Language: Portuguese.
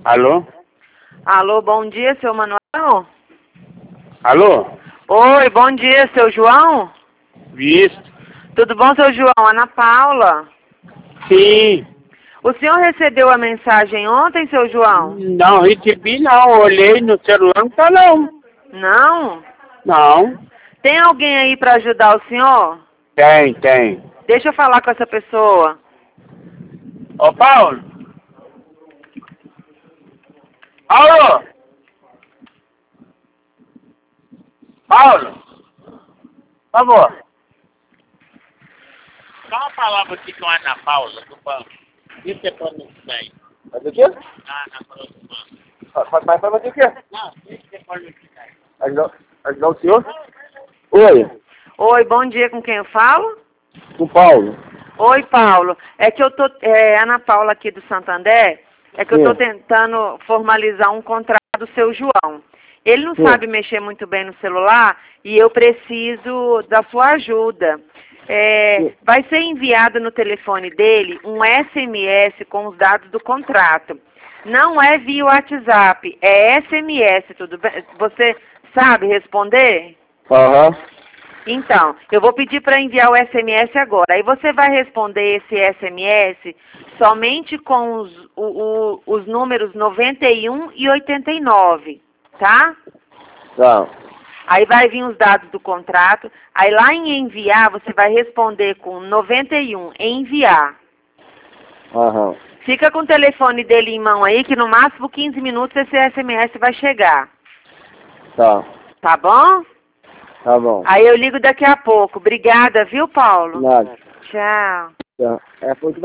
Alô? Alô, bom dia, seu Manuel? Alô? Oi, bom dia, seu João? Visto. Tudo bom, seu João? Ana Paula. Sim. O senhor recebeu a mensagem ontem, seu João? Não recebi não. Olhei no celular, não tá não. Não? Não. Tem alguém aí para ajudar o senhor? Tem. Deixa eu falar com essa pessoa. Ô, Paulo. Alô? Paulo? Por favor. Dá uma palavra aqui com a Ana Paula, do banco. Isso é para não bem. Faz o quê? Ah, Ana Paula do banco. Vai fazer o quê? Não, isso é para não bem. Ajudar o senhor? Oi. Oi, bom dia, com quem eu falo? Com o Paulo. Oi, Paulo. É que eu tô, Ana Paula aqui do Santander, é que eu tô tentando formalizar um contrato do seu João. Ele não sabe mexer muito bem no celular e eu preciso da sua ajuda. Vai ser enviado no telefone dele um SMS com os dados do contrato. Não é via WhatsApp, é SMS, tudo bem? Você sabe responder? Aham. Então, eu vou pedir para enviar o SMS agora. Aí você vai responder esse SMS somente com os números 91 e 89, tá? Tá. Aí vai vir os dados do contrato. Aí lá em enviar, você vai responder com 91, enviar. Aham. Fica com o telefone dele em mão aí, que no máximo 15 minutos esse SMS vai chegar. Tá. Tá bom? Tá bom. Aí eu ligo daqui a pouco. Obrigada, viu, Paulo? Nada. Tchau. Tá. É porque